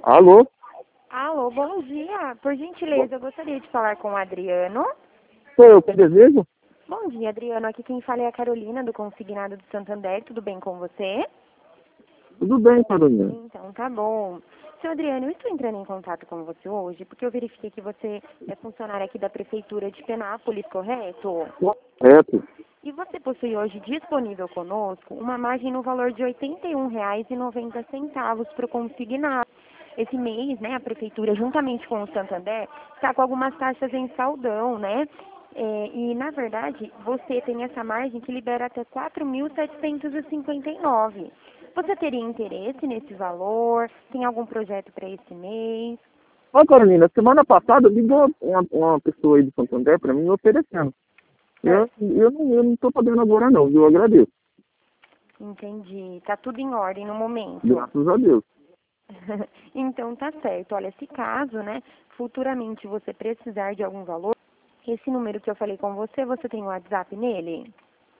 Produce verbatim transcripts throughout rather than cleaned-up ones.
Alô? Alô, bom dia. Por gentileza, eu gostaria de falar com o Adriano. Sou eu, quem deseja? Bom dia, Adriano. Aqui quem fala é a Carolina, do Consignado do Santander. Tudo bem com você? Tudo bem, Carolina. Então, tá bom. Seu Adriano, eu estou entrando em contato com você hoje porque eu verifiquei que você é funcionário aqui da Prefeitura de Penápolis, correto? Correto. E você possui hoje disponível conosco uma margem no valor de oitenta e um reais e noventa centavos para o consignado. Esse mês, né, a Prefeitura, juntamente com o Santander, está com algumas taxas em saldão, né? É, e, na verdade, você tem essa margem que libera até quatro mil setecentos e cinquenta e nove. Você teria interesse nesse valor? Tem algum projeto para esse mês? Ó, Carolina, semana passada ligou uma, uma pessoa aí de Santander para mim me oferecendo. Eu, eu, não, eu não tô pagando agora não, viu? Eu agradeço. Entendi. Tá tudo em ordem no momento. Graças a Deus. Então tá certo. Olha, se caso, né, futuramente você precisar de algum valor, esse número que eu falei com você, você tem o WhatsApp nele?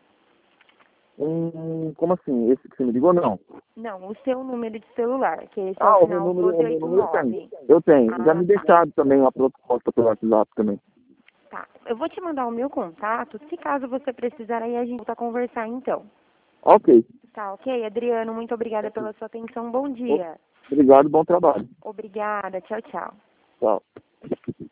Hum, como assim? Esse que você me ligou, não? Não, o seu número de celular, que esse é o Ah, o meu final número, o meu número eu tenho. doze oitenta e nove. Eu tenho. Já Ah, me tá. deixaram também uma proposta pelo WhatsApp também. Tá. Eu vou te mandar o meu contato. Se caso você precisar, aí a gente volta a conversar então. Ok. Tá, ok? Adriano, muito obrigada pela sua atenção. Bom dia. Obrigado, bom trabalho. Obrigada. Tchau, tchau. Tchau.